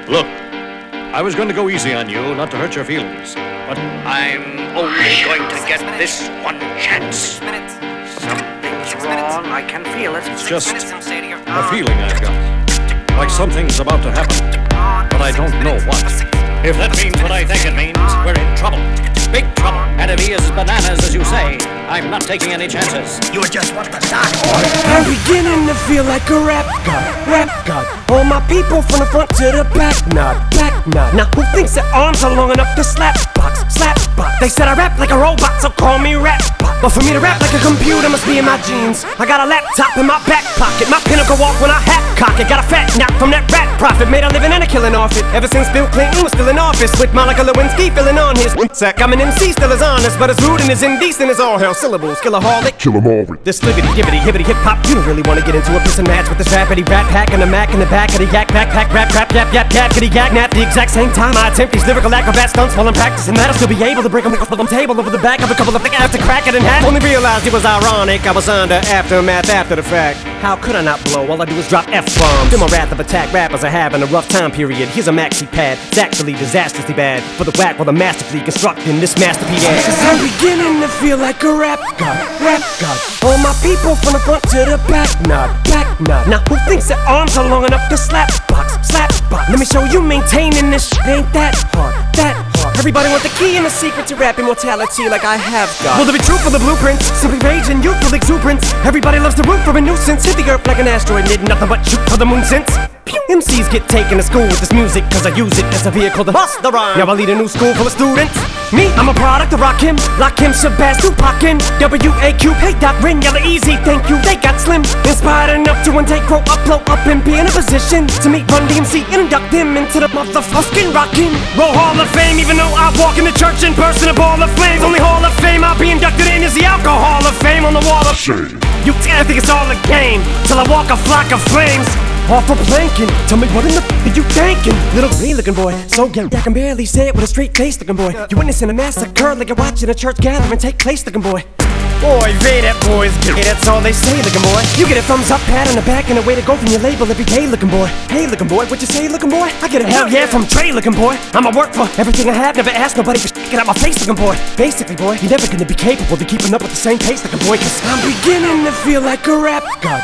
Look, I was going to go easy on you, not to hurt your feelings, but I'm only going to get this one chance. Something's wrong, I can feel it. It's just a feeling I've got. Like something's about to happen, but I don't know what. If that means what I think it means, we're in trouble. Big trouble. And if he is bananas, as you say, I'm not taking any chances. You just want to start. I'm beginning to feel like a rap god. All my people from the front to the back nod. Now who thinks their arms are long enough to slap box? They said I rap like a robot, so call me rap bot. But for me to rap like a computer must be in my genes. I got a laptop in my back pocket, my pinnacle walk when I hat cock it. Got a fat knock from that rat profit, made a living and a killing off it. Ever since Bill Clinton was still in office, with Monica Lewinsky filling on his sack. I'm an MC, still as honest, but as rude and as indecent as all hell. Syllables, killaholic, kill 'em all. This libbity, gibbity, hibbity, hip hop. You don't really wanna get into a piss and match with this rapidy rat pack and a Mac in the back of the yak backpack, rap, yap, yappity yak nap. The exact same time I attempt these lyrical acrobat stunts while I'm practicing that, I'll still be able to break them off the table over the back of a couple of thick after crack it in half. Only realized it was ironic, I was under aftermath after the fact. How could I not blow? All I do is drop F-bombs. Feel my wrath of attack, rappers are having a rough time period. Here's a maxi pad, it's actually disastrously bad for the whack while the masterfully constructing this masterpiece. Cause I'm beginning to feel like a rap god. All my people from the front to the back nod. Now who thinks their arms are long enough to slap box? Let me show you maintaining this shit ain't that hard. Everybody want the key and the secret to rap immortality like I have got. Will there be truth for the blueprints? Simply rage and youthful exuberance. Everybody loves the root for a nuisance. Hit the earth like an asteroid, need nothing but shoot for the moon since. MCs get taken to school with this music, cause I use it as a vehicle to bust the rhyme. Now I lead a new school full of students. Me, I'm a product of Rakim, Lakim, Shabazz, Tupac-in, W.A.Q, hey Doc, Rin, Yella Easy, thank you, they got slim. Inspired enough to one day grow up, blow up, and be in a position to meet Run DMC and induct them into the motherfucking Rockin' Roll Hall of Fame. Even though I walk in the church in person, a ball of flames. Only Hall of Fame I'll be inducted in is the Alcohol of Fame on the wall of shame. You think it's all a game till I walk a flock of flames. Off a planking, tell me what in the f*** are you thinking? Little green looking boy, so young I can barely say it with a straight face looking boy. You witnessing a massacre like you're watching a church gathering take place looking boy. Boy, they that boys get it, that's all they say looking boy. You get a thumbs up, pat on the back, and a way to go from your label every day looking boy. Hey looking boy, what you say looking boy? I get a hell yeah from Trey looking boy. I'ma work for everything I have, never ask nobody for get out my face looking boy. Basically boy, you're never gonna be capable of keeping up with the same pace looking boy, cause I'm beginning to feel like a rap god.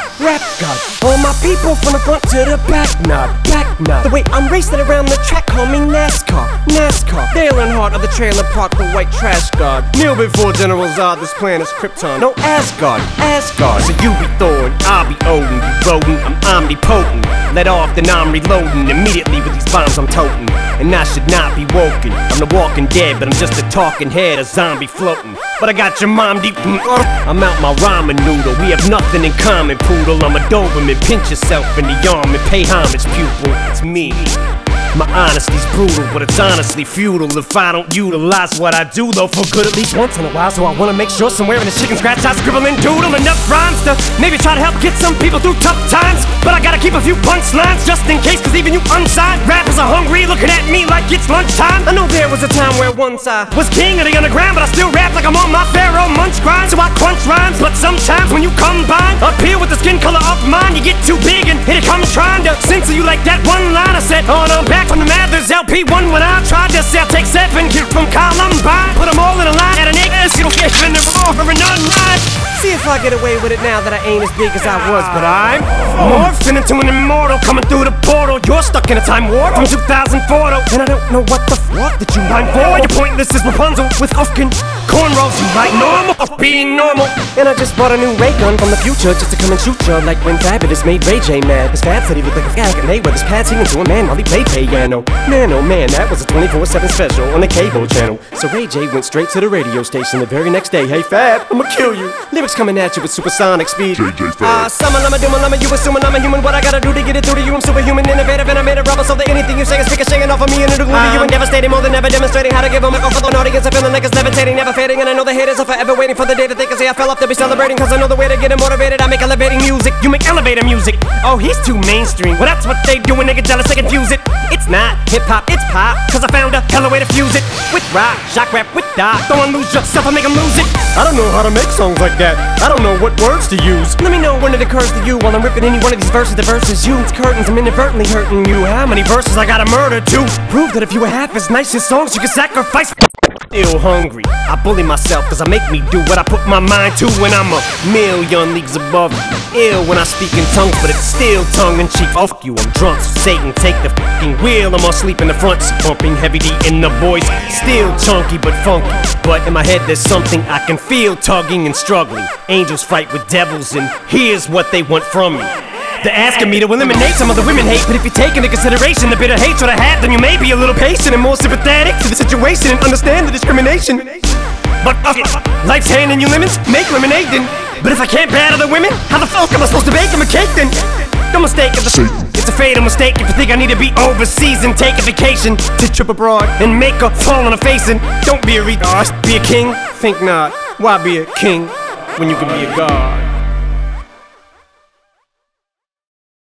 All my people from the front to the back nod. The way I'm racing around the track, call me NASCAR. Dale Earnhardt of the trailer park, the white trash god. Kneel before General Zod, this planet's Krypton. No Asgard. So you be Thor and I'll be Odin. You rodent, I'm omnipotent. Let off, then I'm reloading. Immediately with these bombs I'm toting. And I should not be woken. I'm the walking dead, but I'm just a talking head, a zombie floating. But I got your mom deep. I'm out my ramen noodle. We have nothing in common, poodle. I'm a Doberman. Pinch yourself in the arm and pay homage, pupil. It's me. My honesty's brutal, but it's honestly futile if I don't utilize what I do, though, for good at least once in a while. So I wanna make sure somewhere in the chicken scratch I scribble and doodle enough rhymes to maybe try to help get some people through tough times. But I gotta keep a few punchlines just in case, cause even you unsigned rappers are hungry, looking at me like it's lunchtime. I know there was a time where once I was king of the underground, but I still rap like I'm on my Pharaoh Munch grind. So I crunch rhymes, but sometimes when you combine up here with the skin color of mine, you get too big and here it comes trying to censor you like that one line I said on back from the Mathers LP1 when I tried to sell. Take 7 kids from Columbine, put them all in a line at an 8 it'll get in the revolver and unline. See if I get away with it now that I ain't as big as I was, but I'm morphing into an immortal coming through the portal. You're stuck in a time warp from 2004 though, and I don't know what the fuck that you rhyme for. You're pointless as Rapunzel with Ufkin cornrows. You like normal of being normal. And I just bought a new ray gun from the future just to come and shoot you like when Fabulous made Ray J mad. His Fab said he looked like a fag and Mayweather's pad singing to a man while he played piano. Man, oh man, that was a 24/7 special on the cable channel. So Ray J went straight to the radio station the very next day. Hey Fab, I'ma kill you. Lyrics coming at you with supersonic speed. Summer, lama, duma, lama, you assuming I'm a human. What I gotta do to get it through to you? I'm superhuman, innovative, and I made a rubber so that anything you say is ricocheting off of me and it'll glue to you and devastating more than ever, demonstrating how to give a microphone to an audience. I'm feeling like it's levitating, never fading, and I know the haters are forever waiting for the day that they can say I fell off. They'll be celebrating, cause I know the way to get them motivated. I make elevating music, you make elevator music. Oh, he's too mainstream. Well, that's what they do when they get jealous, they confuse it. It's it's not hip-hop, it's pop. Cause I found a hella way to fuse it with rock, shock rap, with dot. Don't wanna lose yourself, I make them lose it. I don't know how to make songs like that. I don't know what words to use. Let me know when it occurs to you while I'm ripping any one of these verses. The verses use curtains, I'm inadvertently hurting you. How many verses I gotta murder to prove that if you were half as nice as songs you could sacrifice? Still hungry, I bully myself cause I make me do what I put my mind to. When I'm a million leagues above you. Ill when I speak in tongues, but it's still tongue-in-cheek. Fuck you, I'm drunk, so Satan take the fucking wheel. I'm asleep in the front seat, pumping heavy D in the voice. Still chunky but funky, but in my head there's something I can feel tugging and struggling. Angels fight with devils and here's what they want from me. They're asking me to eliminate some of the women hate. But if you take into consideration the bitter hatred I have, then you may be a little patient and more sympathetic to the situation and understand the discrimination. But fuck it, life's handing you lemons, make lemonade then. But if I can't battle the women, how the fuck am I supposed to bake them a cake then? Don't mistake it's a fatal mistake if you think I need to be overseas and take a vacation to trip abroad and make a fall on a face. And don't be a retard, be a king. Think not, why be a king when you can be a god?